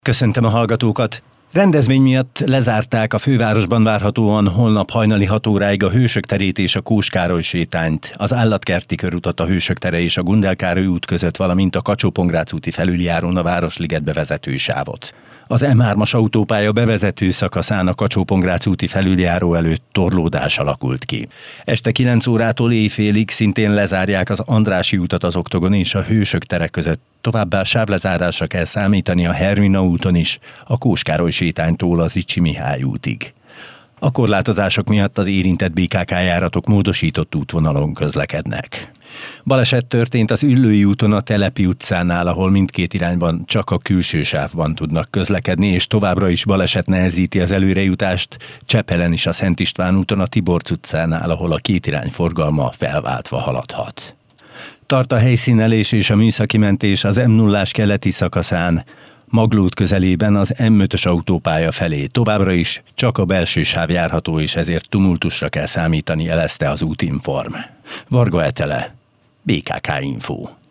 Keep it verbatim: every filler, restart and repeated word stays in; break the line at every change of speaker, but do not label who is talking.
Köszöntöm a hallgatókat! Rendezvény miatt lezárták a fővárosban várhatóan holnap hajnali hat óráig a Hősök terét és a Kós Károly sétányt, az Állatkerti körutat a Hősök tere és a Gundel Károly út között, valamint a Kacsó-Pongrác úti felüljárón a Városligetbe vezető sávot. Az M hármas autópálya bevezető szakaszán a Kacsó-Pongrác úti felüljáró előtt torlódás alakult ki. Este kilenc órától éjfélig szintén lezárják az Andrássy utat az Oktogon és a Hősök tere között. Továbbá sávlezárásra kell számítani a Hermina úton is, a Kós Károly sétánytól az Icsi Mihály útig. A korlátozások miatt az érintett bé ká ká járatok módosított útvonalon közlekednek. Baleset történt az Üllői úton a Telepi utcánál, ahol mindkét irányban csak a külső sávban tudnak közlekedni, és továbbra is baleset nehezíti az előrejutást Csepelen is a Szent István úton a Tiborcs utcánál, ahol a két irány forgalma felváltva haladhat. Tart a helyszínelés és a műszaki mentés az M nullás keleti szakaszán, Maglód közelében az M ötös autópálya felé. Továbbra is csak a belső sáv járható, és ezért tumultusra kell számítani, jelezte az Útinform. Varga Etele, bé ká ká Info.